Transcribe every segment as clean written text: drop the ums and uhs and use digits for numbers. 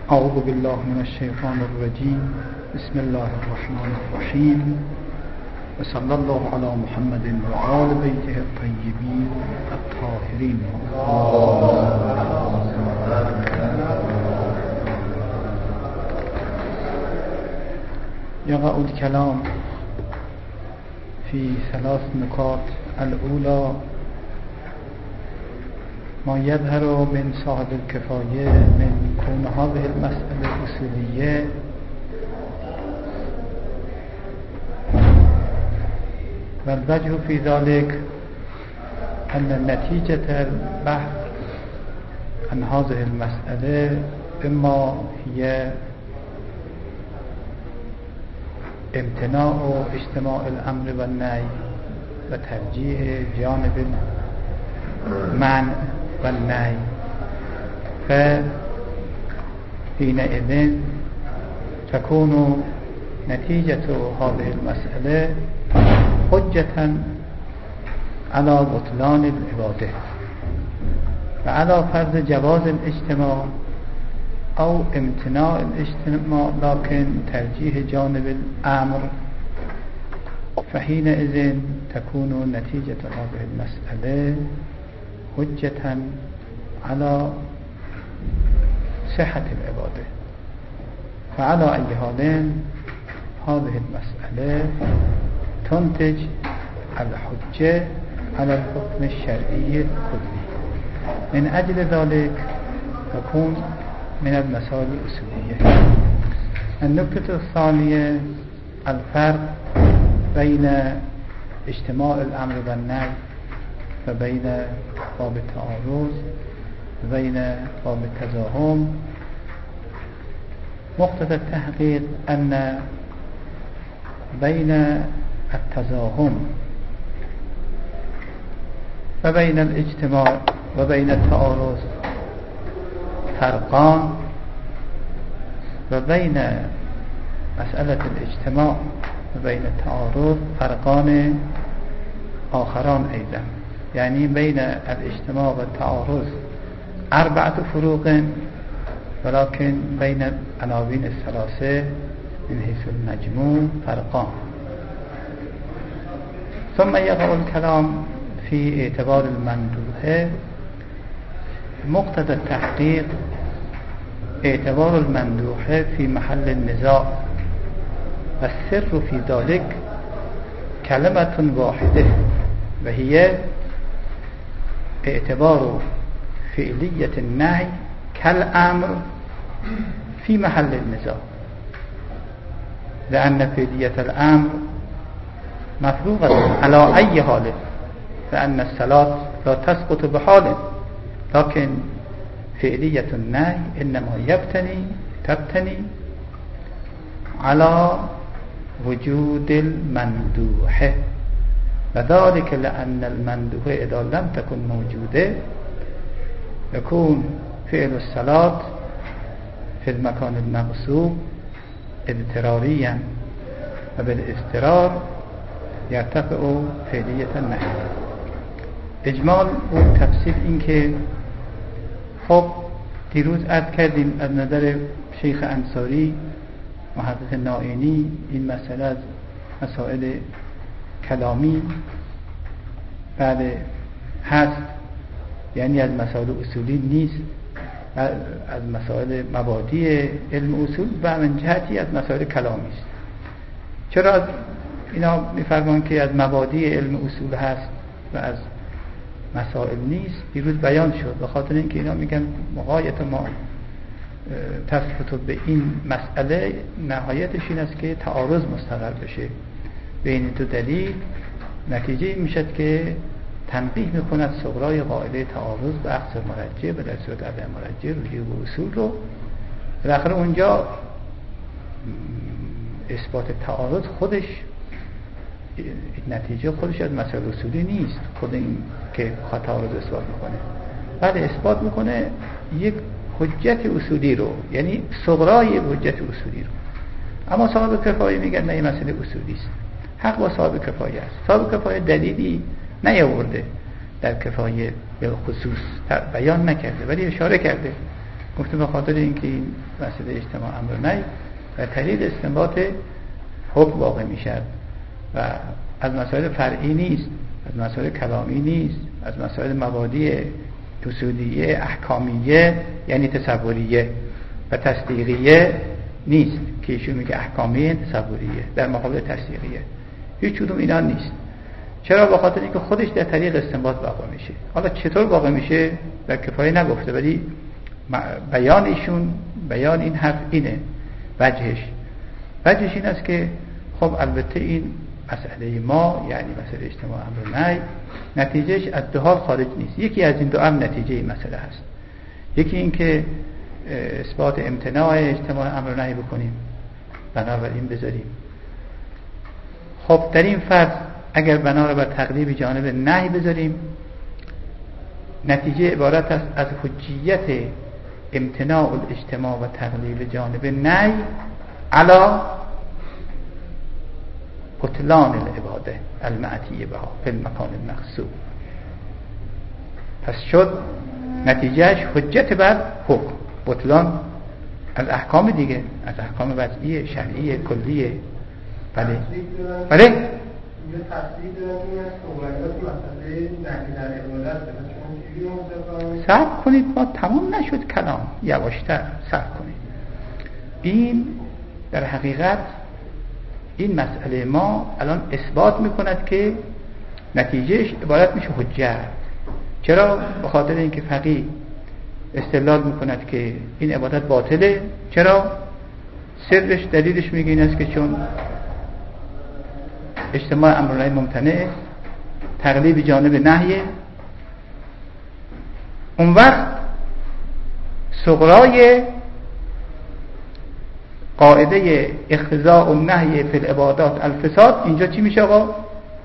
اعوذ بالله من الشیطان الرجیم. بسم الله الرحمن الرحیم و صلی الله علی محمد و آل بیته الطیبین الطاهرین. يقع الكلام في 3 نکات. الأولى ما يظهر من صاحب الكفاية من كون هذه المسألة أصولية والوجه في ذلك أن نتيجة البحث عن هذه المسألة إما هي امتناع اجتماع الأمر والنهي وترجيح جانب المنع والنهي، فحينئذ تكون نتيجة هذه المسألة حجة على بطلان العبادة وعلى فرض جواز الاجتماع أو امتناع الاجتماع لكن ترجيح جانب الأمر، فحينئذ تكون نتيجة هذه المسألة حجة على صحة العبادة. فعلى أي حال هذه المسألة تنتج الحجة على الحكم الشرعي الكلي. من أجل ذلك تكون من المسائل الأصولية. النقطة الثانية الفرق بين اجتماع الأمر والنهي وبين باب التعارض وبين باب التزاحم. مقتضى التحقيق أن بين التزاحم وبين الاجتماع وبين التعارض فرقان، وبين مسألة الاجتماع وبين التعارض فرقان آخران أيضا. يعني بين الاجتماع والتعارض 4 فروق، ولكن بين العناوين الثلاثة من حيث المجموع فرقان. ثم يقع الكلام في اعتبار المندوحة. مقتضى التحقيق اعتبار المندوحة في محل النزاع، والسر في ذلك كلمة واحدة وهي اعتبار فعلية النهي كالأمر في محل النزاع، لأن فعلية الأمر مفروغة على أي حال، فأن الصلاة لا تسقط بحال، لكن فعلية النهي إنما تبتني على وجود المندوحة، وذلك لأن المندوحة إذا لم تكن موجودة يكون فعل الصلاة في المكان المغصوب اضطراريا، وبالاضطرار يرتفع فعلية النهي. اجمال و تفصیل این که خب دیروز عرض کردیم از نظر شیخ انصاری محقق نائینی این مسئله از مسائل کلامی بله هست، یعنی از مسائل اصولی نیست، از مسائل مبادی علم اصول و من جهتی از مسائل کلامی است. چرا از اینا میفرمان که از مبادی علم اصول هست و از مسائل نیست؟ دیروز بیان شد. به خاطر اینکه اینا میگن غایت ما تثبت به این مسئله نهایتش این است که تعارض مستقر بشه بین 2 دلیل. نتیجه میشد که تنبیه میکند صغرای قاعده تعارض به عکس مرجع و در صورت عدم مرجع رجوع به اصول رو. بالاخره اونجا اثبات تعارض خودش نتیجه خودش از مسائل اصولی نیست، خود این که تعارض اثبات میکنه بله اثبات میکنه یک حجت اصولی رو، یعنی صغرای حجت اصولی رو. اما صاحب کفایه میگن نه این مسئله اصولی است، حق با صاحب کفایه است. صاحب کفایه دلیلی نیاورده در کفایه به خصوص بیان نکرده، ولی اشاره کرده گفتم به خاطر اینکه این مسئله اجتماع امر و نهی در طریق استنباط حکم واقع میشد و از مسائل فرعی نیست، از مسائل کلامی نیست، از مسائل مبادی اصولیه احکامیه یعنی تصوریه و تصدیقیه نیست که ایشون میگه احکامیه تصوریه در مقابل تصدیقیه. هیچ کدوم اینا نیست. چرا؟ به خاطر اینکه خودش در طریق استنباط واقع میشه. حالا چطور واقع میشه در کفایه نگفته، ولی بیان ایشون، بیان این حرف اینه. وجهش این است که خب البته این مسئله ما یعنی مسئله اجتماع امر و نهی نتیجهش از دو حال خارج نیست. یکی از این دو نتیجه این مسئله هست. یکی این که اثبات امتناع اجتماع امر و نهی بکنیم، بنابراین بذاریم. خب در این فرض اگر بنا را بر تقلیب جانب نهی بذاریم، نتیجه عبارت است از حجیت امتناع الاجتماع و تقلیب جانب نهی علی بطلان العباده المعتیه بها فی المکان المقصود. پس شد نتیجهش حجت بر حکم، بطلان از احکام دیگه، از احکام وضعیه شرعیه کلیه. بله بله صبر کنید، ما تمام نشد کلام، یواشتر صبر کنید. این در حقیقت این مسئله ما الان اثبات میکند که نتیجهش عبارت میشه حجت. چرا؟ به خاطر اینکه فقیه استدلال میکند که این عبادت باطله. چرا؟ سرش دلیلش میگه این است که چون اجتماع امر و نهی ممتنع، تقلیب جانب نهیه. اون وقت صغرای قاعده اقتضاء النهی فی العبادات الفساد اینجا چی میشه آقا؟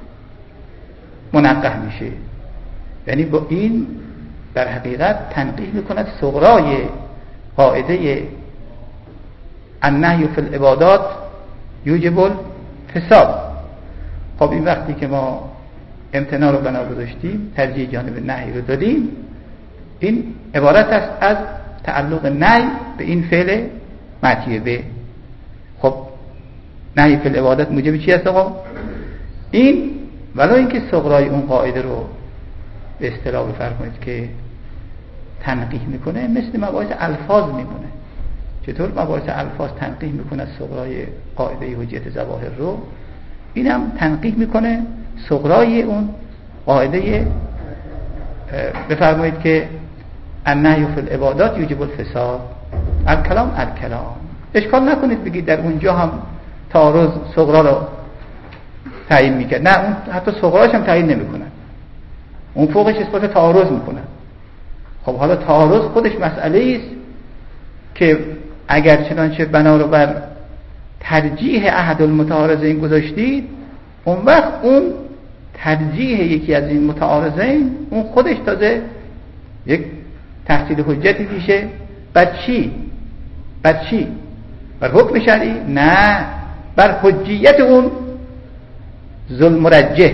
منقح میشه. یعنی با این در حقیقت تنقیح میکند صغرای قاعده النهی فی العبادات یوجب الفساد. خب این وقتی که ما امتناع رو بنا گذاشتیم، ترجیح جانب نهی رو دادیم، این عبارت است از تعلق نهی به این فعل معتیه به. خب نهی فی العبادات موجب چی است آقا؟ این ولو اینکه صغرای اون قاعده رو به اصطلاح بفرمایید که تنقیح میکنه، مثل مباحث الفاظ میمونه. چطور مباحث الفاظ تنقیح میکنه صغرای قاعده حجیت ظواهر رو، اینم تنقیح میکنه صغرای اون قاعده بفرمایید که النهی فی العبادات یوجب الفساد الکلام. اشکال نکنید بگید در اونجا هم تعارض صغرا رو تعیین میکرد. نه، اون حتی صغراش هم تعیین نمیکنن، اون فوقش اثبات تعارض میکنن. خب حالا تعارض خودش مسئله است که اگر چنانچه بنا رو بر ترجیح احد المتعارضین گذاشتید، اون وقت اون ترجیح یکی از این متعارضین اون خودش تازه یک تحصیل حجتی میشه. بر چی؟ بر حکم شرعی؟ نه، بر حجیت اون ظلم مرجح.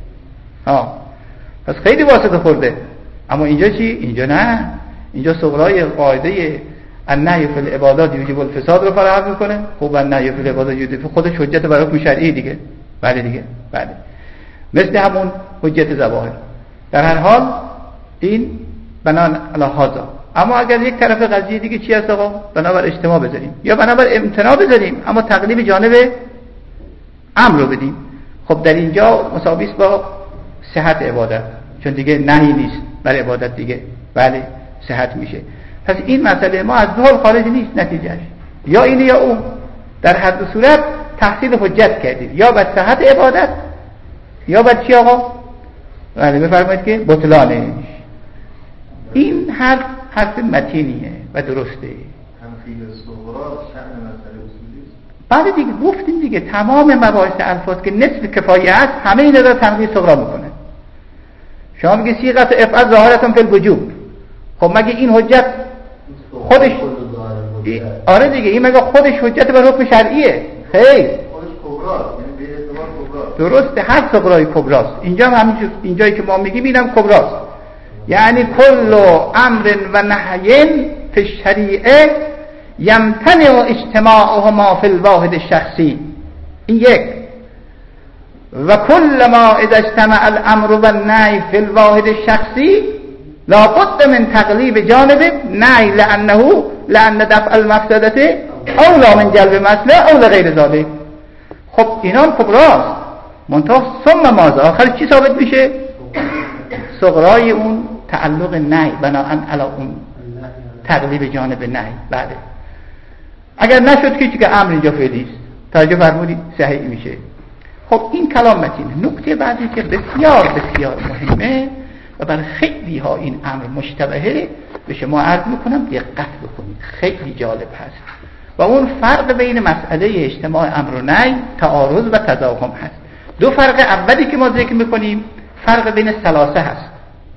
پس خیلی واسطه خورده. اما اینجا چی؟ اینجا نه، اینجا صغرای قاعده النهی فی العبادات یوجب الفساد رو فراهم میکنه. خب النهی فی العبادات یوجب خودش حجت بر حکم شرعی دیگه. بله دیگه، بله، مثل همون حجت ظواهر. در هر حال این بنان علی هذا. اما اگر یک طرف قضیه دیگه چی هست آقا؟ بنابر اجتماع بذاریم یا بنابر امتناع بذاریم، اما تقلیب جانب امر رو بدیم. خب در اینجا مساوی است با صحت عبادت، چون دیگه نهی نیست بر عبادت دیگه. بله، صحت میشه. پس این مسئله ما از دو حال خارج نیست، نتیجهش یا اینه یا اون. در هر دو صورت تحصیل حجت کردید، یا بر صحت عبادت یا بر چی آقا؟ بله بفرمایید که بطلانش. این حرف متینیه و درسته. تنقیح صغرا شأن مسئله اصولی است. بعد دیگه گفتیم دیگه تمام مباحث الفاظ که نصف کفایه است، همه اینا رو تنقیح صغرا میکنه. شما میگه صیغه افعال ظاهرتون فی الوجوب. خب مگه این حجت خودش آره دیگه، این مگه خودش حجت بر حکم شرعیه؟ خیر، خودش کبراست، یعنی به اعتبار کبراست. درسته، هر صغرای کبراست. اینجا هم همین اینجایی که ما میگیم اینم کبراست. یعنی کل امر و نهی فی الشریعه یمتنع اجتماعهما فی الواحد الشخصی. این یک. و کل ما اذا اجتمع الامر و النهی فی الواحد الشخصی لا بد من تقلیب جانب نهی لأن دفع المفسدة اولا من جلب مصلحة اولا غیر ذلك. خب اینان خب راست، منتها ثم ماذا؟ آخر چی ثابت میشه؟ صغرای اون تعلق نهی بناهن علی اون تقلیب جانب نهی. بله اگر نشد که امر اینجا فعلی است، توجه فرمودید، صحیح میشه. خب این کلام متین. نکته بعدی که بسیار بسیار مهمه و برای خیلی ها این امر مشتبهه، به شما عرض میکنم دقت بکنید، خیلی جالب هست. و اون فرق بین مسئله اجتماع امر و نهی، تعارض و تضاهم هست. دو فرق اولی که ما ذکر میکنیم فرق بین ثلاثه هست،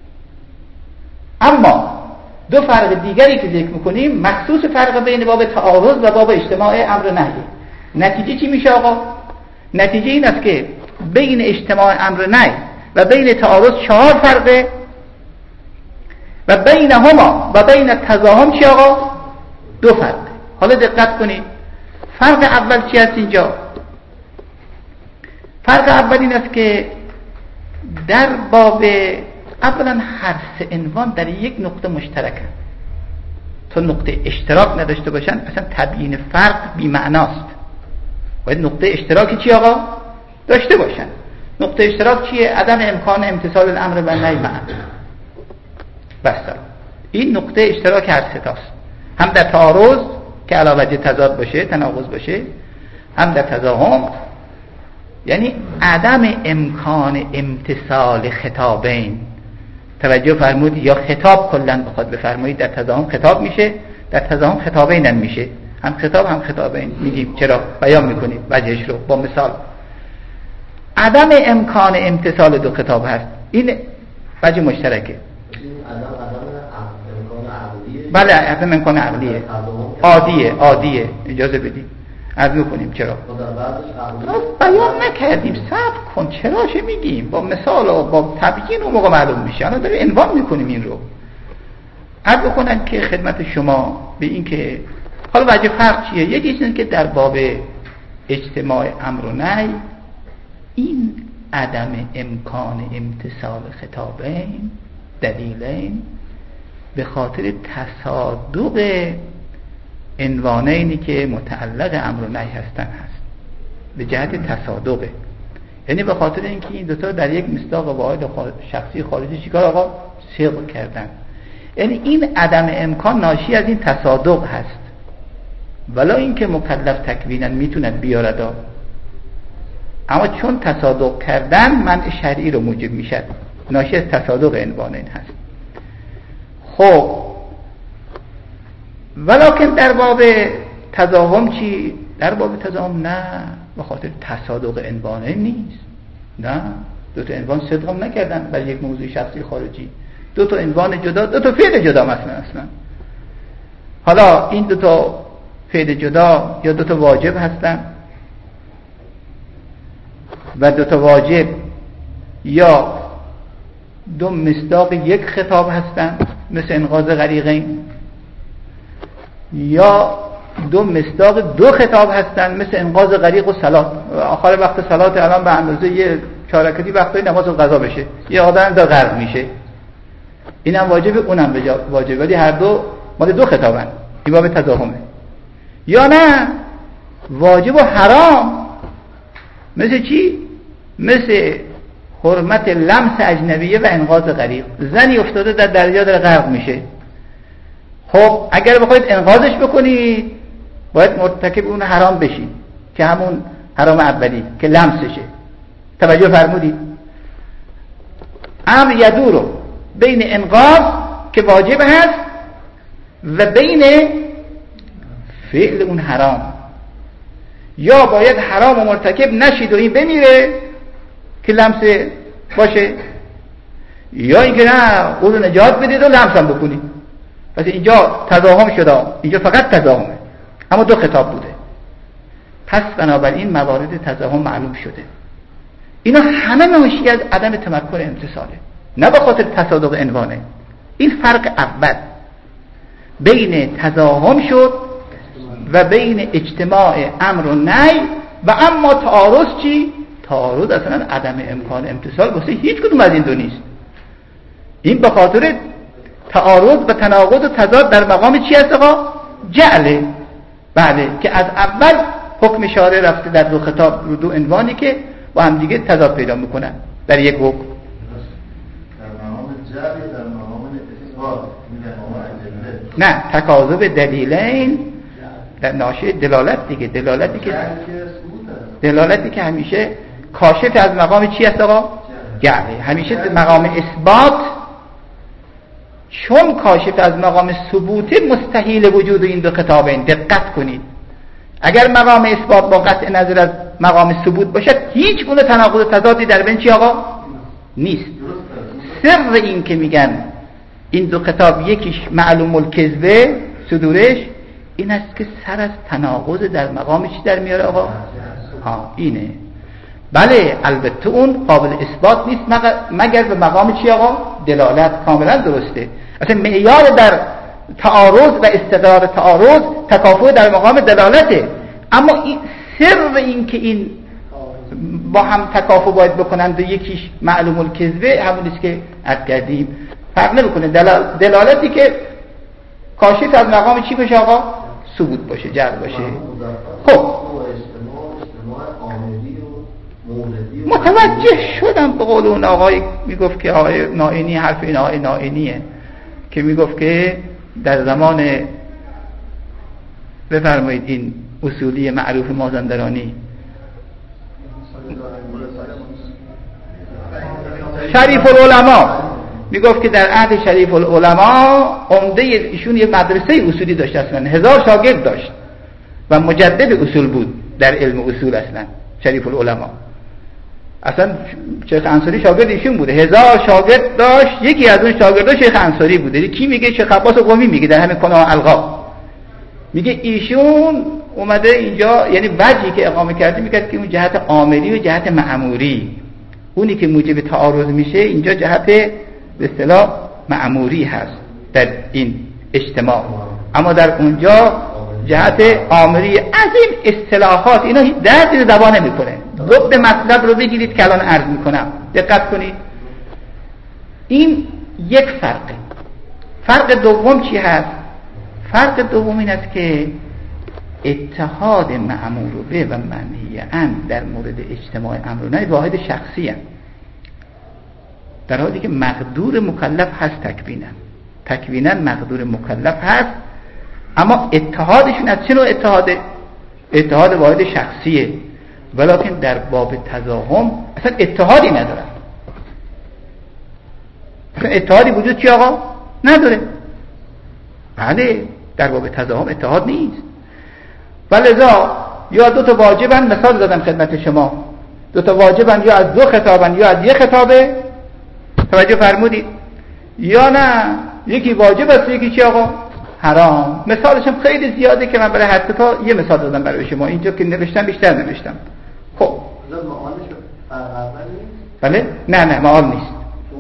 اما دو فرق دیگری که ذکر میکنیم مخصوص فرق بین باب تعارض و باب اجتماع امر و نهی. نتیجه چی میشه آقا؟ نتیجه این است که بین اجتماع امر و نهی و بین تعارض 4 فرقه و بینهما و بین تضاهم چی آقا؟ 2 فرقه. حالا دقت کنید، فرق اول چی هست اینجا؟ فرق اول این است که در باب اولا هر سه عنوان در یک نقطه مشترکن. تا نقطه اشتراک نداشته باشن اصلا تبیین فرق بی معناست. باید نقطه اشتراکی چی آقا؟ داشته باشن. نقطه اشتراک چیه؟ عدم امکان امتثال الامر و نهی معا. بس این نقطه اشتراک هر سه تاست، هم در تعارض که علاوه تضاد باشه، تناقض باشه، هم در تضاهم یعنی عدم امکان امتثال خطابین. توجه فرمودید، یا خطاب کلا بخواد بفرمایید در تضاهم خطاب میشه، در تضاهم خطابین هم میشه، هم خطاب هم خطابین. میگیم چرا؟ بیان میکنیم وجهش رو با مثال. عدم امکان امتثال دو خطاب هست، این وجه مشترکه. بله عدم امکان عقلیه، عادیه. اجازه بدید عرض میکنیم چرا بیان نکردیم، صبر کن، چراش میگیم با مثال و با تبیین و موقع معلوم میشه. الان داریم عنوان میکنیم این رو. عرض بکنم که خدمت شما به این که حالا وجه فرق چیه. یکی اینه که در باب اجتماع امر و نهی این عدم امکان امتثال خطابین دلیلین به خاطر تصادق عنوانینی که متعلق امر و نهی هستن هست، به جهت تصادقه. یعنی به خاطر اینکه این دوتا در یک مصداق واحد شخصی خارجی چیکار آقا؟ صدق کردن. یعنی این عدم امکان ناشی از این تصادق هست، ولی اینکه مکلف تکوینا میتوند بیارد، اما چون تصادق کردن منع شرعی رو موجب میشد، ناشی از تصادق عنوانین هست. خب ولکن در باب تضاهم چی؟ در باب تضاهم نه، به خاطر تصادق عنوانین نیست. نه، دو تا عنوان صدق هم نکردن برای یک موضوع شخصی خارجی، دو تا عنوان جدا، دو تا فعل جدا مثلا. حالا این دو تا فعل جدا یا دو تا واجب هستن و دو تا واجب یا دو مصداق یک خطاب هستن مثل انقاذ غریقین، یا دو مصداق دو خطاب هستن مثل انقاذ غریق و صلات. آخر وقت صلات الان به اندازه یه چارکتی وقتای نماز و قضا بشه، یه آدم دا غرق میشه، اینم واجبه اونم واجبه، ولی هر دو مال دو خطابن. این باب تضاهمه. یا نه واجب و حرام مثل چی؟ مثل حرمت لمس اجنبیه و انقاذ غریق. زنی افتاده در دریا داره غرق میشه، خب اگر بخواید انقاذش بکنید باید مرتکب اون حرام بشید که همون حرام اولی که لمسشه. توجه فرمودید؟ امر یدورو بین انقاذ که واجب هست و بین فعل اون حرام. یا باید حرام و مرتکب نشید و این بمیره که لمس باشه، یا اینکه نه اون رو نجات بدید و لمس هم بکنید. پس اینجا تضاهم شده، اینجا فقط تضاهمه، اما دو خطاب بوده. پس بنابراین موارد تضاهم معلوم شده. اینا همه ناشی از عدم تمکن امتثاله، نه به خاطر تصادق عنوانه. این فرق اول. بین تزاحم شد و بین اجتماع امر و نهی. و اما تعارض چی؟ تعارض اصلا عدم امکان امتصال واسه هیچ کدوم از این دو نیست. این به خاطر تعارض و تناقض و تضاد در مقام چی هست آقا؟ جعله. بله، که از اول حکم شارع رفته در دو خطاب رو دو عنوانی که با هم دیگه تضاد پیدا میکنن در یک حکم. در مقام جعل، در مقام اثبات، نه، تکاذب دلیلین در ناشی دلالت دیگه. دلالتی که همیشه کاشف از مقام چی هست آقا؟ جعله. همیشه مقام اثبات چون کاشف از مقام ثبوت مستحیل وجود این دو خطابین. دقت کنید، اگر مقام اثبات با قطع نظر از مقام ثبوت باشد هیچ گونه تناقض و تضادی در بین چی آقا؟ نیست. سر این که میگن این دو خطاب یکیش معلوم الکذبه صدورش این است که سر از تناقض در مقام چی در میاره آقا؟ اینه. بله، البته اون قابل اثبات نیست مگر به مقام چی آقا؟ دلالت. کاملا درسته. اصلا معیار در تعارض و استدلال تعارض تکافؤ در مقام دلالته. اما این سر این که این با هم تکافؤ باید بکنند و یکیش معلوم الکذبه همونیست که عرض کردیم. فرق نمیکنه دلالتی که کاشف از مقام چی باشه آقا؟ ثبوت باشه، جعل باشه. خب متوجه شدم به قول اون آقای میگفت که آقای نائینی، حرف این آقای نائینیه که میگفت که در زمان بفرمایید این اصولی معروف مازندرانی شریف العلماء میگفت که در عهد شریف العلماء عمده ایشون یه مدرسه اصولی داشت، اصلا 1000 شاگرد داشت و مجدد اصول بود در علم اصول. اصلا شریف العلماء اصلا شیخ انصاری شاگرد ایشون بوده. 1000 شاگرد داشت، یکی از اون شاگردها شیخ انصاری بوده. کی میگه؟ شیخ عباس قمی میگه در همین کناه القا، میگه ایشون اومده اینجا، یعنی وجهی که اقامه کرده میگه که اون جهت آمری و جهت مأموری، اونی که موجب تعارض میشه اینجا جهت به اصطلاح مأموری هست در این اجتماع، اما در اونجا جهت آمری. از این اصطلاحات اینا درد زبان نمیکنه. ضبط مطلب رو بگیرید که الان عرض میکنم، دقت کنید. این یک فرقه. فرق دوم چی هست؟ فرق دوم این است که اتحاد مأمور به و منهی عنه در مورد اجتماع امر و نهی واحد شخصی هست، در حالی که مقدور مکلف هست. تکوینا مقدور مکلف هست، اما اتحادشون از چه نوع اتحاده؟ اتحاد واحد شخصیه، ولکن در باب تزاحم اصلا اتحادی ندارن. اصلا اتحادی وجود چی آقا؟ نداره. بله، در باب تزاحم اتحاد نیست. ولذا یا دو تا واجبن، مثال دادم خدمت شما، دو تا واجبن یا از دو خطابن یا از یک خطابه، توجه فرمودید؟ یا نه یکی واجب است یکی چی آقا؟ حرام. مثالش هم خیلی زیاده که من برای هر تا یه مثال دادم برای شما. اینجا که نوشتم بیشتر نوشتم. خب بله؟ نه معال نیست.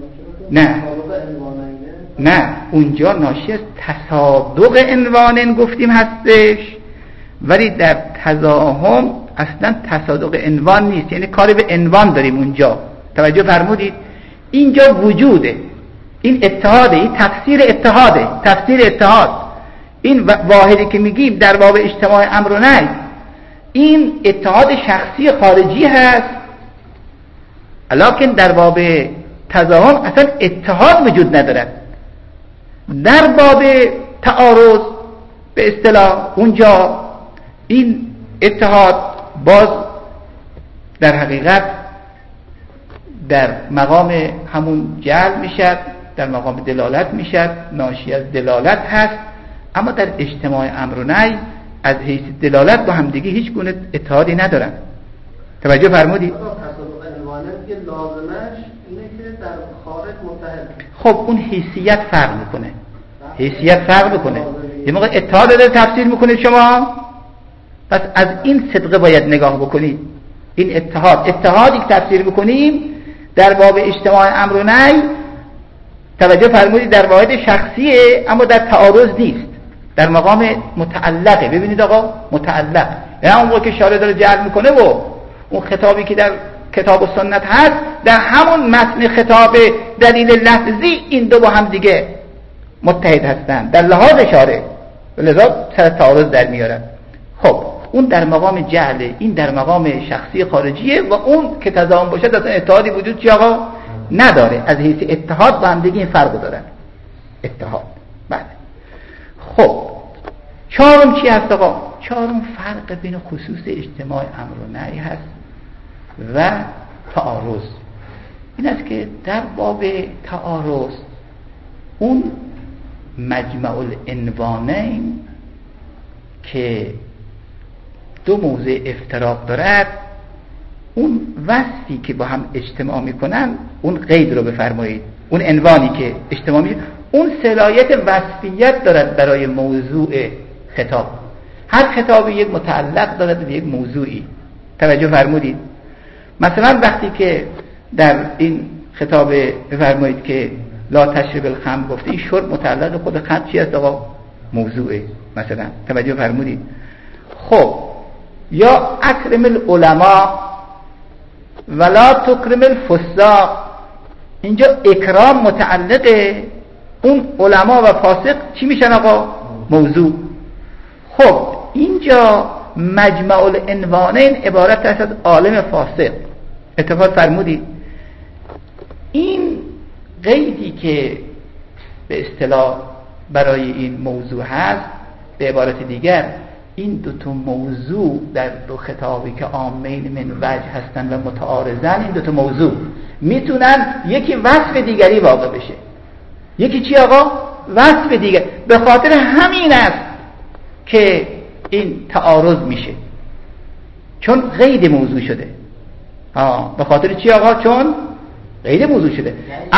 نه اونجا ناشی از تصادق عنوان گفتیم هستش، ولی در تزاحم اصلا تصادق عنوان نیست، یعنی کاری به عنوان داریم اونجا. توجه فرمودید؟ اینجا وجوده، این اتحاده، این تفسیر اتحاده، تفسیر اتحاد. این واحدی که میگیم در باب اجتماع امر و نهی، این اتحاد شخصی خارجی هست، لکن در باب تزاحم اصلا اتحاد وجود ندارد. در باب تعارض به اصطلاح اونجا این اتحاد باز در حقیقت در مقام همون جعل میشد، در مقام دلالت میشد، ناشی از دلالت هست، اما در اجتماع امر و نهی از حیث دلالت با هم دیگه هیچ گونه اتحادی ندارن. توجه فرمودید؟ خب اون حیثیت فرق میکنه. یه موقع اتحاد رو تفسیر میکنید شما، پس از این صدقه باید نگاه بکنید. این اتحادی که تفسیر میکنیم در باب اجتماع امر و نهی، توجه فرمودید، در واحد شخصیه اما در تعارض نیست. در مقام متعلقه. ببینید آقا متعلق یعنی اون که شارع داره جعل میکنه و اون خطابی که در کتاب و سنت هست در همون متن خطاب دلیل لفظی این دو با هم دیگه متحد هستن در لحاظ شارع، لذا سر تعارض در میارن. خب اون در مقام جعله، این در مقام شخصی خارجیه و اون که تضامن باشه اصلا اتحادی وجود چی آقا نداره. از حیث اتحاد با هم دیگه این فرق دارن، اتحاد. بله خب چهارم چی هست آقا؟ چهارم فرق بین خصوص اجتماع امر و نهی هست و تعارض. این است که در باب تعارض اون مجمع العنوانین که دو موضع افتراق دارد، اون وصفی که با هم اجتماع میکنن اون قید رو بفرمایید، اون عنوانی که اجتماع میکنن اون صلاحیت وصفیت دارد برای موضوع خطاب. هر خطابی یک متعلق دارد به یک موضوعی. توجه فرمودید؟ مثلا وقتی که در این خطاب بفرمایید که لا تشرب الخمر گفته، این شرب متعلق خود خمر چی است آقا؟ موضوعه مثلا. توجه فرمودید؟ خب یا اکرم العلماء ولا تکرم الفساق، اینجا اکرام متعلقه، اون علما و فاسق چی میشن آقا؟ موضوع. خب اینجا مجمع العنوانین عبارت است از عالم فاسق. اتفاق فرمودید؟ این قیدی که به اصطلاح برای این موضوع هست، به عبارت دیگر این دو تا موضوع در دو خطابی که عامین من وجه هستن و متعارضن، این دو تا موضوع میتونن یکی وصف دیگری واقع بشه. یکی چی آقا؟ وصف دیگر. به خاطر همین است که این تعارض میشه، چون قید موضوع شده. به خاطر چی آقا؟ چون قید موضوع شده.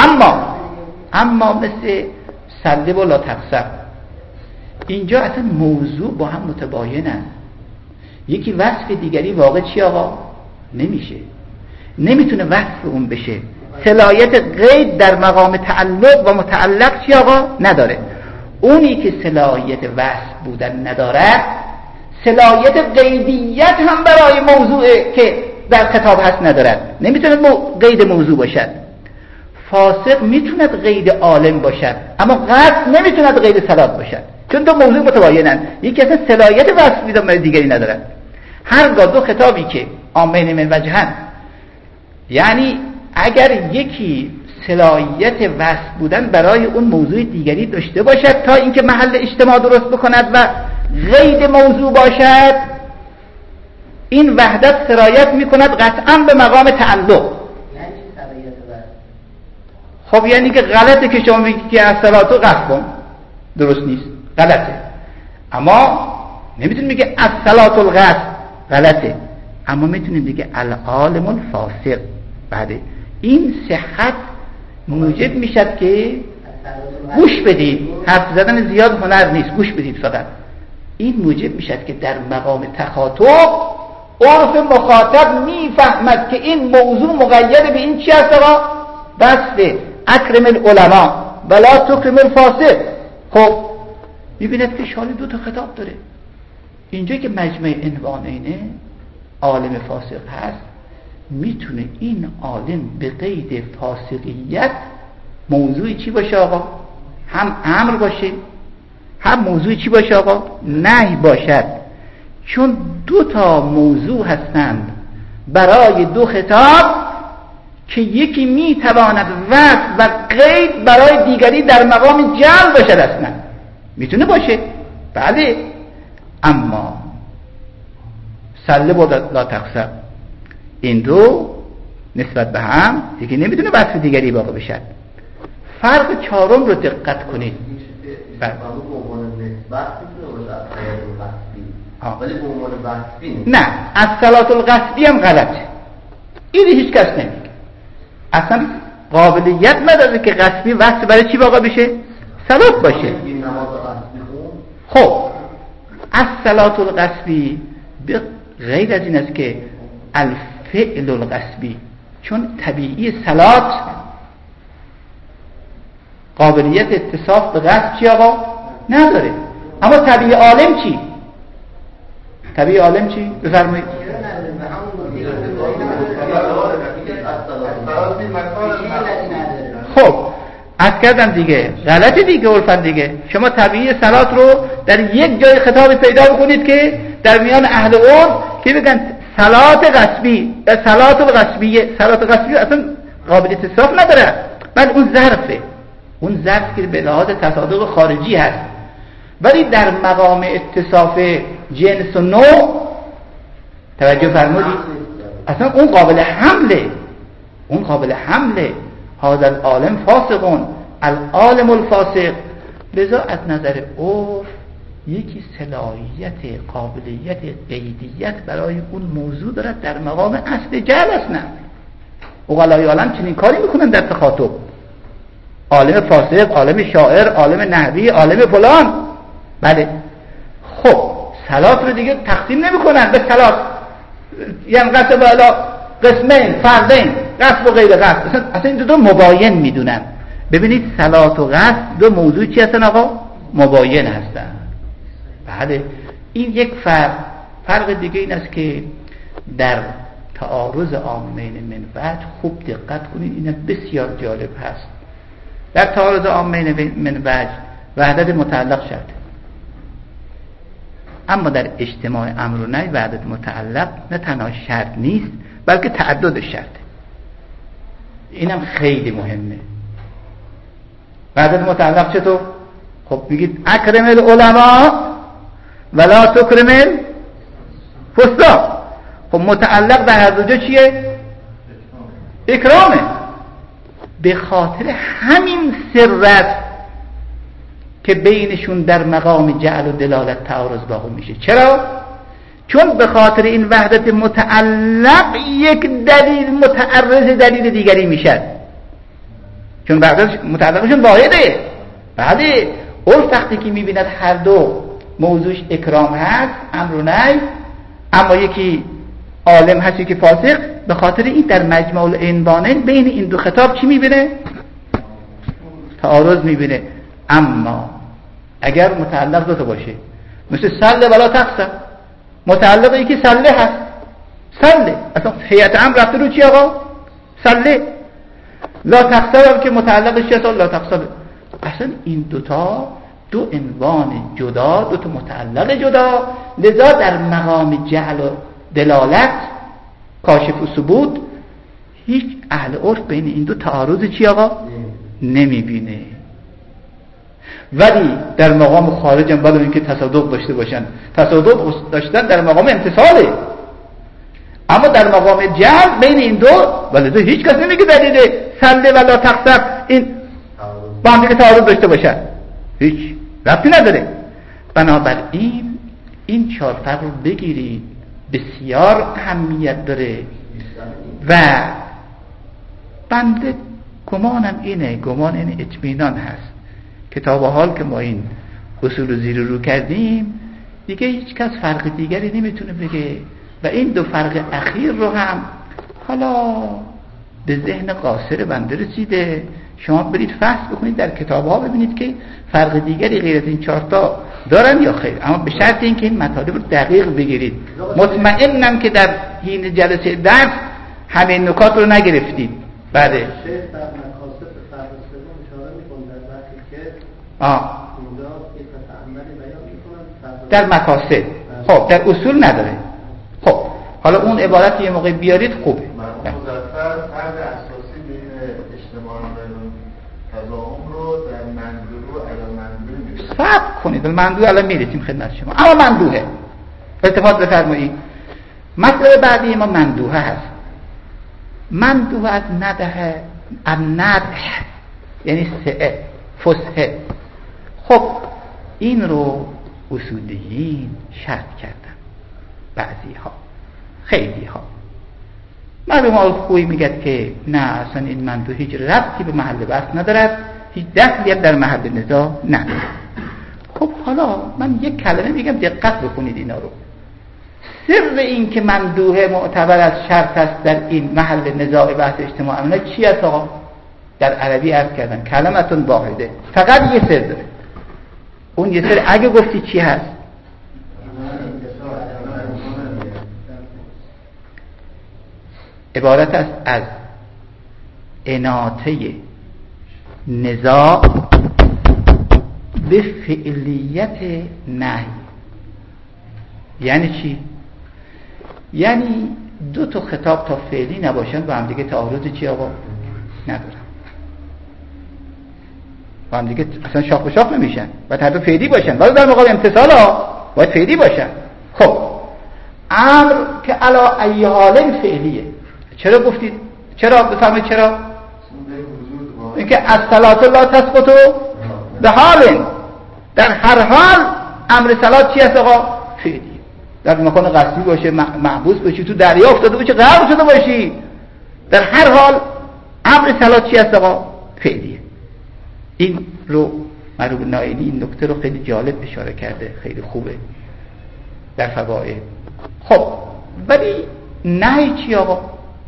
اما مثل سلب و لا تقصر اینجا اصلا موضوع با هم متباینن، یکی وصف دیگری واقع چی آقا؟ نمیشه، نمیتونه وصف اون بشه. صلاحیت قید در مقام تعلق و متعلق چی آقا؟ نداره. اونی که صلاحیت وصف بودن ندارد، صلاحیت قیدیت هم برای موضوع که در خطاب هست ندارد، نمیتونه قید موضوع باشد. فاسق میتوند قید عالم باشد، اما قصد نمیتوند قید صلات باشد، چون دو موضوع متباینن. یکی اصلا صلاحیت وصف بودن دیگری ندارد. هرگاه دو خطابی که عامین من وجهن، یعنی اگر یکی صلاحیت وصف بودن برای اون موضوع دیگری داشته باشد تا اینکه محل اجتماع درست بکند و قید موضوع باشد، این وحدت سرایت میکند قطعا به مقام تعلق. خب یعنی که غلطه که شما میگید که الصلاتو قصد کن، درست نیست، غلطه. اما نمیتونیم بگه الصلات القصد، غلطه. اما میتونیم بگه العالم الفاسق. بعد این صحت موجب میشد که گوش بدید، حرف زدن زیاد هنر نیست، گوش بدید فقط. این موجب میشد که در مقام تخاطب عرف مخاطب میفهمد که این موضوع مقید به این چی است آقا؟ بسته اکرم العلماء ولا تکرم الفاسق. خب میبیند که شال دو تا خطاب داره. اینجا که مجمع عنوانینه عالم فاسق هست، میتونه این عالم به قید فاسقیت موضوعی چی باشه آقا؟ هم امر باشه، هم موضوعی چی باشه آقا؟ نهی باشد. چون دو تا موضوع هستند برای دو خطاب که یکی میتواند وصف و قید برای دیگری در مقام جعل باشد. اصلا میتونه باشه، بله. اما سلب و لا تقصر، این دو نسبت به هم یکی نمیتونه وصف دیگری واقع بشد. فرق چهارم رو دقت کنید. نه، از صلات القصدی هم غلطه، این هیچ کس نمیگه. اصلا قابلیت نداره که قصدی وصف برای چی واقع بشه؟ صلات باشه. خب از صلات القصدی به غیر از این است که الفعل القصدی، چون طبیعی صلات قابلیت اتصاف به قصد چی آقا؟ نداره. اما طبیعی عالم چی؟ طبیعی عالم چی؟ بفرمایید. خب عرض کردم دیگه غلطه دیگه عرفن دیگه. شما طبیعی صلات رو در یک جای خطابی پیدا بکنید که در میان اهل عرف که بگن صلات غصبی، صلات غصبی اصلا قابلیت اتصاف نداره، بل اون ظرفه، اون ظرف که به لحاظ تصادق خارجی هست، ولی در مقام اتصاف جنس و نوع توجه فرمودید اصلا اون قابل حمله. هذا العالم فاسقون العالم الفاسق. لذا از نظر عرف یکی صلاحیت، قابلیت، قیدیت برای اون موضوع دارد در مقام اصل جهل است. نه عقلای عالم چنین کاری میکنن در تخاطب. عالم فاسق، عالم شاعر، عالم نحوی، عالم فلان. بله خب صلات رو دیگه تقسیم نمیکنن به صلات، یعنی قصد بالا قسمین فردین، قصد و غیر قصد، اصلا این دو مباین میدونن. ببینید صلات و قصد دو موضوع چی هستن آقا؟ مباین هستن. بله این یک فرق دیگه این است که در تعارض عامین من وجه خوب دقت کنید، این بسیار جالب هست. در تعارض عامین من وجه وحدت متعلق شرطه، اما در اجتماع امر و نهی وحدت متعلق نه تنها شرط نیست بلکه تعدد شرطه. اینم خیلی مهمه. وحدت متعلق چطور؟ خب میگید اکرم العلماء ولا تکرم الفساق. خب متعلق در هر دو جا چیه؟ اکرامه. به خاطر همین سرت که بینشون در مقام جعل و دلالت تعارض واقع میشه. چرا؟ چون به خاطر این وحدت متعلق یک دلیل متعرض دلیل دیگری میشد، چون وحدت متعلقشون واحده. بله اون وقتی که میبیند هر دو موضوعش اکرام هست، امر و نهی، اما یکی عالم هست یکی فاسق، به خاطر این در مجمع العنوانین بین این دو خطاب چی میبینه؟ تعارض میبینه. اما اگر متعلق دو تا باشه مثل سله ولا تقسم، متعلق یکی سله هست، سله اصلا هیئت امر رفته رو چی آقا؟ سله. لا تقسم که متعلقش چی هست؟ لا تقسم. اصلا این دوتا دو عنوان جدا، دو تا متعلق جدا، لذا در مقام جعل و دلالت کاشف و ثبوت هیچ اهل عرف بین این دو تعارض چی آقا؟ نمیبینه. ولی در مقام خارج هم ولی اینکه تصادق داشته باشن، تصادق داشتن در مقام امتصاله، اما در مقام جعل بین این دو ولی هیچ کس نمیگه دلیل سله ولا تقسم این با هم دیگه تعارض داشته باشن، هیچ ربطی نداره. بنابراین این چهار فرق رو بگیرید، بسیار اهمیت داره. و بنده گمانم اینه، گمان این اطمینان هست که تا به حال که ما این اصول رو زیر رو کردیم دیگه هیچ کس فرق دیگری نمیتونه بگه. و این دو فرق اخیر رو هم حالا به ذهن قاصر بنده رسیده. شما برید فحص بکنید در کتاب ها ببینید که فرق دیگری غیر از این چهارتا دارن یا خیر، اما به شرط اینکه این مطالب رو دقیق بگیرید. مطمئنم که در حین جلسه درس همه نکات رو نگرفتید. بله در مقاصد، خب در اصول نداره. خب حالا اون عبارت یه موقع بیارید خوبه. فرق اساسی بین اجتماع و تضاهم رو در منظور و علی منظور می‌بینید. صبر کنید، منظور الان میرسیم خدمت شما. اما مندوحه، التفات بفرمایید. مطلب بعدی ما مندوحه هست. مندوحه از ندهه، الندح یعنی سعه، فسحه. خب این رو اصولیین شرط کردن، بعضی ها، خیلی ها. معلوم الخویی میگه که نه اصلا این مندوحه هیچ ربطی به محل بحث ندارد، هیچ دخلی در محل نزاع ندارد. خب حالا من یک کلمه میگم دقت بکنید اینا رو. سر این که مندوحه معتبر از شرط است در این محل نزاع بحث اجتماع امنه چی است آقا؟ در عربی عرض کردن کلمتون واحده، فقط یه سر داره. اون یه سری اگه گفتی چی هست؟ عبارت است از اناطه نزاع به فعلیت نهی. یعنی چی؟ یعنی دو تا خطاب تا فعلی نباشن با هم دیگه تعارض چی آقا ندارن، با هم دیگه اصلا شاخ به شاخ نمیشن، باید هر دو فعلی باشن، ولی در مقابل امتثال ها باید فعلی باشن. خب امر که علا ای حال فعلیه. چرا گفتید؟ چرا بفهمید چرا؟ اینکه از صلات لا تسقط به حال، در هر حال امر صلات چی است آقا؟ فعلی. در مکان قصدی باشه، محبوس باشی، تو دریا افتاده باشی، غرق شده باشی، در هر حال امر صلات چی است آقا؟ فعلیه. این رو مرحوم نائینی این نکته رو خیلی جالب اشاره کرده، خیلی خوبه در فوائد. خب ولی نهی چی آقا؟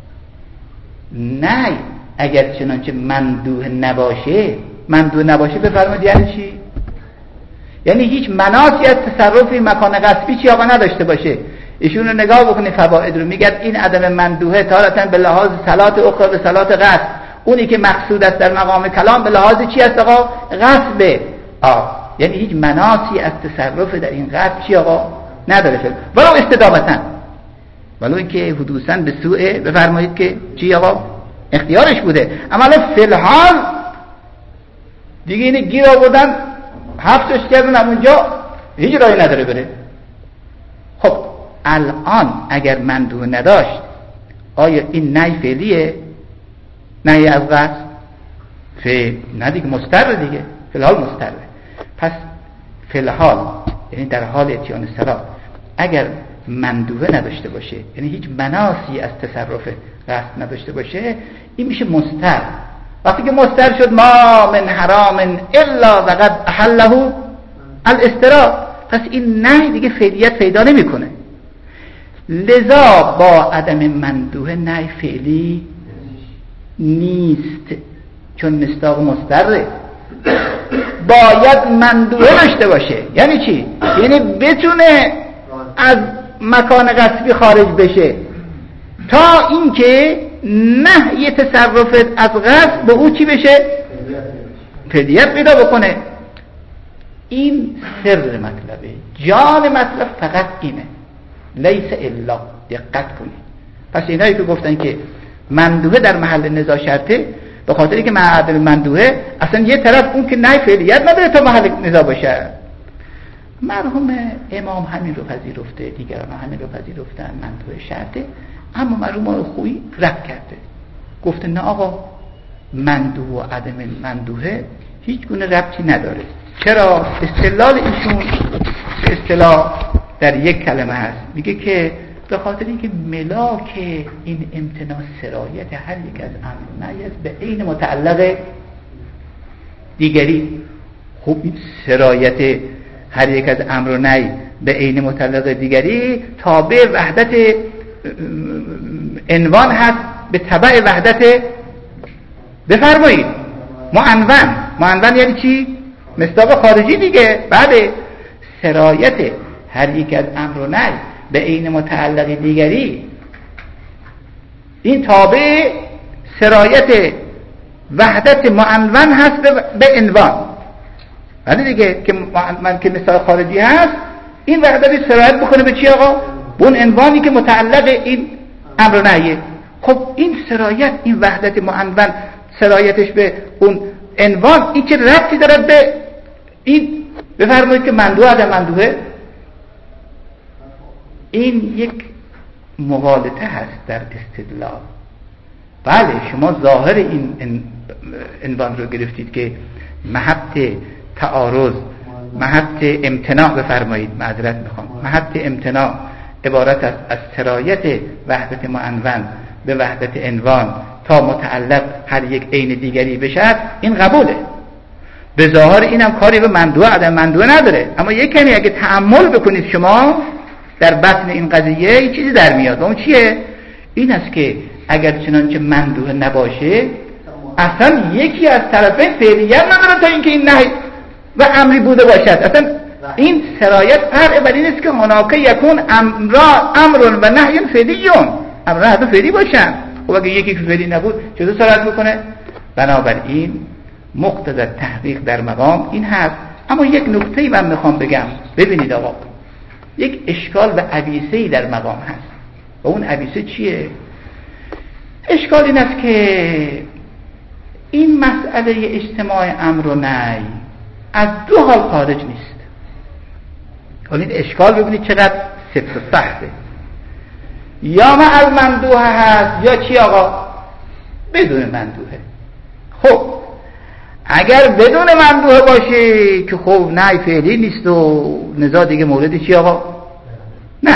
نهی اگر چنانچه مندوه نباشه، مندوه نباشه بفرمایید یعنی چی؟ یعنی هیچ مناسی از تصرف مکان غصبی چی آقا نداشته باشه. ایشون رو نگاه بکنی فواید رو، میگن این عدم مندوحه تارتاً به لحاظ صلات اخرى به صلات غصب، اونی که مقصود است در مقام کلام به لحاظ چی است آقا؟ غصبه. یعنی هیچ مناسی از تصرف در این غصب چی آقا نداره، ولو استدامتاً، ولو اینکه حدوثاً به سوء بفرمایید که چی آقا اختیارش بوده، اما فی الحال دیگه اینه گیر آوردن حبسش کردن اونجا، هیچ راهی نداره بره. خب الان اگر مندوه نداشت آیا این نهی فعلیه؟ نهی از قصد؟ نه دیگه، مضطر دیگه، فی الحال مضطره. پس فی الحال یعنی در حال اتیان صلاة اگر مندوه نداشته باشه، یعنی هیچ مناسی از تصرف قصد نداشته باشه، این میشه مضطر. وقتی که مضطر شد ما من حرام الا وقد احله الاستراء، پس این نهی دیگه فعلیت پیدا نمیکنه. لذا با عدم مندوه نهی فعلی نیست، چون مصداق مضطره. باید مندوه داشته باشه. یعنی چی؟ یعنی بتونه از مکان غصبی خارج بشه تا اینکه نهی تصرف از غصب به او چی بشه؟ فعلیت پیدا بکنه. این سر مطلبه، جان مطلب فقط اینه، لیس الا. دقت کنید. پس اینایی که گفتن که مندوحه در محل نزاع شرطه، به خاطری که معدل مندوحه اصلا یه طرف اون که نهی فعلیت نداره تا محل نزاع باشه. مرحوم امام همین رو پذیرفته، دیگران همین رو پذیرفتن، مندوحه شرطه، اما مرحوم خویی رد کرده، گفته نه آقا، مندوح و عدم مندوحه هیچ گونه ربطی نداره. چرا؟ استدلال ایشون به اصطلاح در یک کلمه هست، میگه که به خاطر اینکه ملاک این امتناع سرایت هر یک از امر نهی است به عین متعلق دیگری. خب این سرایت هر یک از امر و نهی به عین متعلق دیگری تابع وحدت عنوان هست به تبع وحدت بفرمایید معنون یعنی چی؟ مصداق خارجی دیگه. بله، سرایت هر یک از امر و نهی به عین متعلق دیگری این تابع سرایت وحدت معنون هست به عنوان. بله دیگه، که معنون که مصداق خارجی هست این وحدت سرایت بکنه به چی آقا؟ به اون عنوانی که متعلق این امر و نهیه. خب این سرایت، این وحدت معنون سرایتش به اون عنوان، این چه ربطی دارد به این بفرمایید که مندوحه عدم مندوحه؟ این یک مغالطه هست در استدلال. بله شما ظاهر این عنوان رو گرفتید که محط تعارض، محط امتناع بفرمایید، معذرت میخوام، محط امتناع عبارت است از سرایت وحدت معنون به وحدت عنوان تا متعلق هر یک عین دیگری بشه. این قبوله، به ظاهر اینم کاری به مندوحه عدم مندوحه نداره. اما یک کمی اگه تأمل بکنید شما در بطن این قضیه یه چیزی در میاد. اون چیه؟ این است که اگر چنانچه مندوحه نباشه اصلا یکی از طرفین فعلیت نداره تا اینکه این نهی و امری بوده باشد. اصلا این سرایت فرع بر این است که هناک یکون امر و نهی فعلیون، امر حتی فعلی باشن. خب اگه یکی فعلی نبود چطور سرایت میکنه؟ بنابراین مقتضی تحقیق در مقام این هست. اما یک نکته‌ای من میخوام بگم. ببینید آقا، یک اشکال و عویسه‌ای در مقام هست و اون عویسه چیه؟ اشکال این است که این مسئله اجتماع امر و نهی از دو حال خارج نیست. حالا این اشکال ببینید چقدر سفت و سخته. یا مع المندوحه هست یا چی آقا؟ بدون مندوحه. خب اگر بدون مندوحه باشه که خب نهی فعلی نیست و نزاع دیگه مورد چی آقا؟ نه.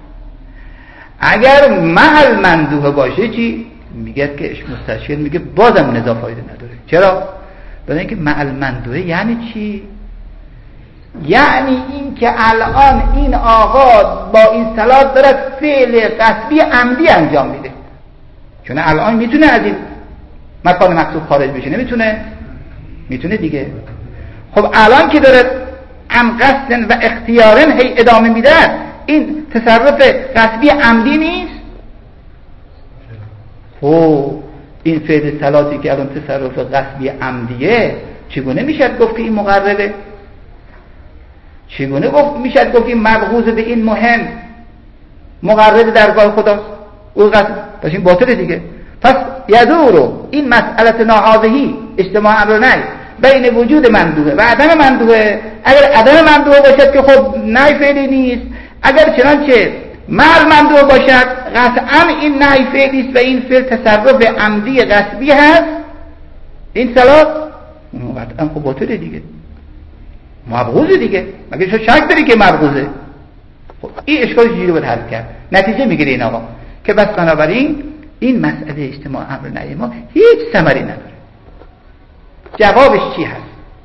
اگر مع المندوحه باشه چی؟ میگه که مستشکل میگه بازم نزاع فایده نداره. چرا؟ برای اینکه مع المندوحه یعنی چی؟ یعنی این که الان این آقا با این صلات داره فعل قصبی عمدی انجام میده، چون الان میتونه از این مکان مقصود خارج بشه، نمیتونه؟ میتونه دیگه. خب الان که داره عن قصد و اختیارن هی ادامه میده، این تصرف قصبی عمدی نیست؟ خب این فعل صلاتی که الان تصرف قصبی عمدیه چگونه میشد گفت که این مقرره؟ چگونه میشد گفت این مبغوض به این مهم مقرر درگاه خداست؟ او قصد پس این باطله دیگه. پس یدورو این مسئله ناهاذهی اجتماع امر و نهی بین وجود مندوحه و عدم مندوحه. اگر عدم مندوحه باشد که خب نهی فعلی نیست، اگر چنانچه مع المندوحه باشد قطعا این نهی فعلی است و این فعل تصرف عمدی قصبی هست، این صلات قطعا خب باطله دیگه، مبغوضه دیگه. مگه شک داری که مبغوضه؟ خب این اشکال چجوری باید حل کرد؟ نتیجه میگیره این آقا که بس بنابراین این مسئله اجتماع امر نهی ما هیچ ثمری نداره. جوابش چی هست؟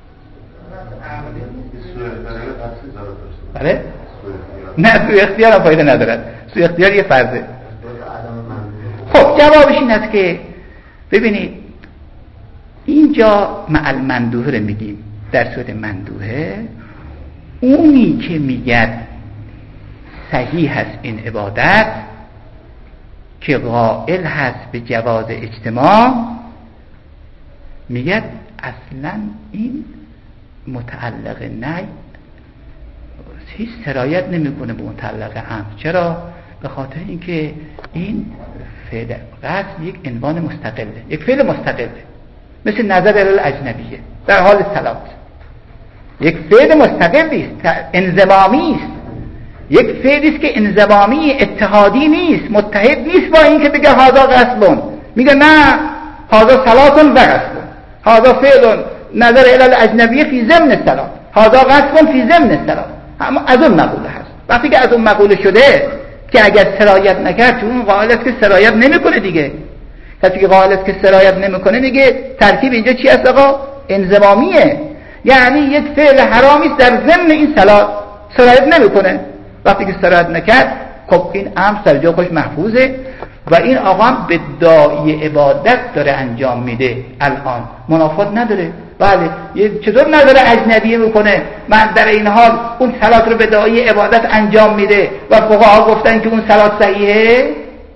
بله؟ نه سوء اختیار هم فایده ندارد. سوء اختیار یه فرضه. خب جوابش این است که ببینید اینجا مع المندوحه رو میگیم. در صورت مندوحه اونی که میگد صحیح هست این عبادت که قائل هست به جواز اجتماع، میگد اصلا این متعلق نهی هیچ سرایت نمیکنه به متعلق امر. چرا؟ به خاطر اینکه این فعل قصد یک عنوان مستقله، یک فعل مستقله، مثل نظر الی الاجنبیه در حال صلات، یک فعل مستقلی است، انضمامی است، یک فعلی است که انضمامی اتحادی نیست، متحد نیست با این که بگه هذا قصد، میگه نه هذا صلات و قصد، هذا فعل نظر الی الاجنبیه فی ضمن الصلات، هذا قصد فی ضمن الصلات. اما از اون مقوله هست. وقتی که از اون مقوله شده که اگر سرایت نکرد، چون قائل است که سرایت نمیکنه دیگه، کسی که قائل است که سرایت نمیکنه دیگه، ترتیب اینجا چی است آقا؟ انضمامیه. یعنی یک فعل حرامی است در ضمن این صلات سرایت نمیکنه. وقتی که سرایت نکرد خب این امر سر جا خوش محفوظه و این آقا هم به داعی عبادت داره انجام میده، الان منافات نداره. بله چطور نظر اجنبیه میکنه؟ من در این حال اون صلات رو به داعی عبادت انجام میده و فقها گفتن که اون صلات صحیحه.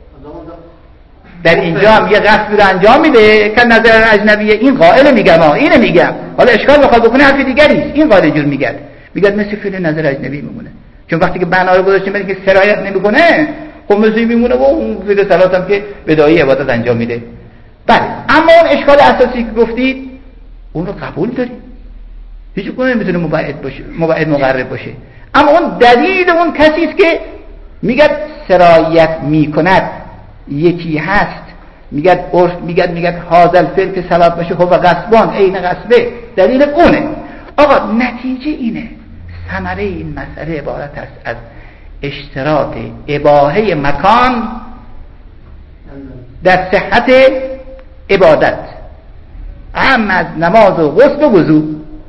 در اینجا هم یه قصد رو انجام میده که نظر اجنبیه. این قائل میگم اینو میگم، حالا اشکال بخواد بکنه حرف دیگری است. این قائل جور میگه مثل فعل نظر اجنبی میمونه، چون وقتی که بنا رو گذاشتیم برای که سرایت نمیکنه خب مثل میمونه و اون فعل صلات هم که به داعی عبادت انجام میده. بله اما اون اشکال اساسی که گفتید اون رو قبول داریم، هیچ کنه نمیتونه مبعد مقرب باشه. اما اون دلیل اون کسی است که میگه سرایت میکند، یکی هست، میگه عرف میگه هاذا الفعل که صلات باشه خب قصبان عین قصبه، دلیل اونه. آقا نتیجه اینه، ثمره این مسئله عبارت است از اشتراط اباحه مکان در صحت عبادت، هم از نماز و غسل و وضو.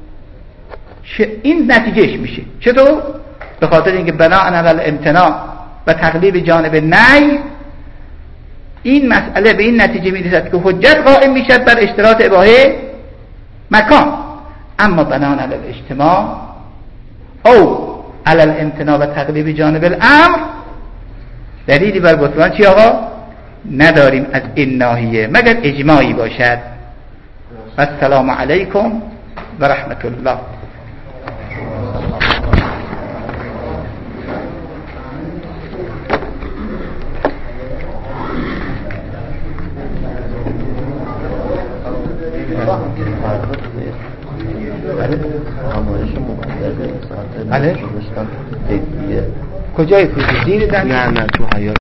این نتیجهش میشه. چطور؟ به خاطر اینکه بناء علی الامتناع و تقلیب جانب نهی این مسئله به این نتیجه میرسد که حجت قائم میشد بر اشتراط اباحه مکان. اما بنان علی الاجتماع او علی الامتناع و تقلیب جانب الامر دلیلی بر بطلان چی آقا؟ نداریم از این ناحیه مگر اجماعی باشد. السلام علیکم و رحمت الله. بله کجای زیر زیر نه تو حیات